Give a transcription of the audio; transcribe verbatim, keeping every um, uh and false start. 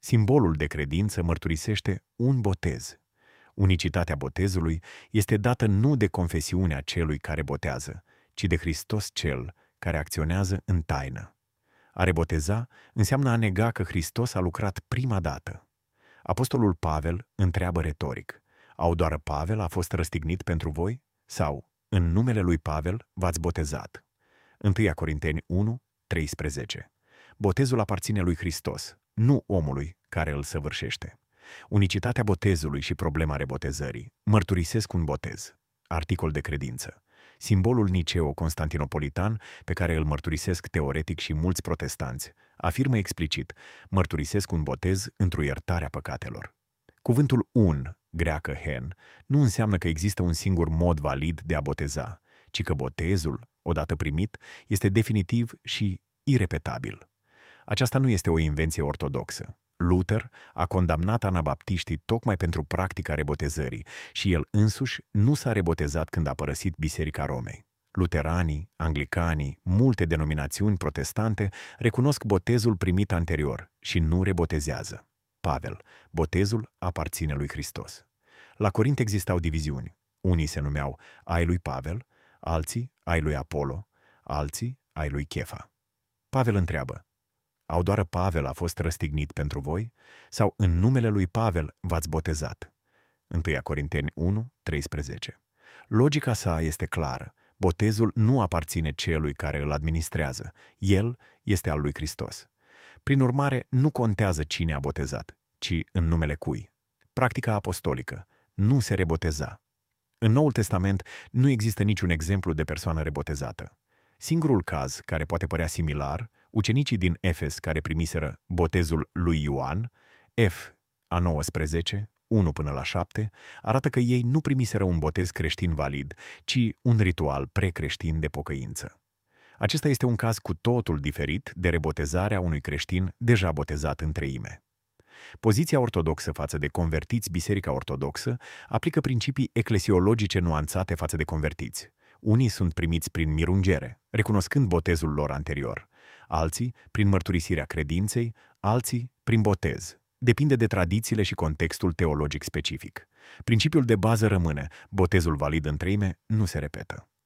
Simbolul de credință mărturisește un botez. Unicitatea botezului este dată nu de confesiunea celui care botează, ci de Hristos cel care acționează în taină. A reboteza înseamnă a nega că Hristos a lucrat prima dată. Apostolul Pavel întreabă retoric: Audoară Pavel a fost răstignit pentru voi? Sau, în numele lui Pavel v-ați botezat? întâi Corinteni unu, treisprezece. Botezul aparține lui Hristos, nu omului care îl săvârșește. Unicitatea botezului și problema rebotezării mărturisesc un botez. Articol de credință. Simbolul niceo-constantinopolitan, pe care îl mărturisesc teoretic și mulți protestanți, afirmă explicit: mărturisesc un botez într-o iertare a păcatelor. Cuvântul un, greacă hen, nu înseamnă că există un singur mod valid de a boteza, ci că botezul, odată primit, este definitiv și irepetabil. Aceasta nu este o invenție ortodoxă. Luther a condamnat anabaptiștii tocmai pentru practica rebotezării și el însuși nu s-a rebotezat când a părăsit Biserica Romei. Luteranii, anglicanii, multe denominațiuni protestante recunosc botezul primit anterior și nu rebotezează. Pavel: botezul aparține lui Hristos. La Corint existau diviziuni. Unii se numeau ai lui Pavel, alții ai lui Apollo, alții ai lui Chefa. Pavel întreabă: Audoară Pavel a fost răstignit pentru voi? Sau în numele lui Pavel v-ați botezat? întâi Corinteni unu, treisprezece. Logica sa este clară. Botezul nu aparține celui care îl administrează. El este al lui Hristos. Prin urmare, nu contează cine a botezat, ci în numele cui. Practica apostolică: nu se reboteza. În Noul Testament nu există niciun exemplu de persoană rebotezată. Singurul caz care poate părea similar, ucenicii din Efes care primiseră botezul lui Ioan, F a nouăsprezece, unu până la șapte, arată că ei nu primiseră un botez creștin valid, ci un ritual precreștin de pocăință. Acesta este un caz cu totul diferit de rebotezarea unui creștin deja botezat în treime. Poziția ortodoxă față de convertiți, Biserica Ortodoxă, aplică principii eclesiologice nuanțate față de convertiți. Unii sunt primiți prin mirungere, recunoscând botezul lor anterior, alții prin mărturisirea credinței, alții prin botez. Depinde de tradițiile și contextul teologic specific. Principiul de bază rămâne: botezul valid în treime nu se repetă.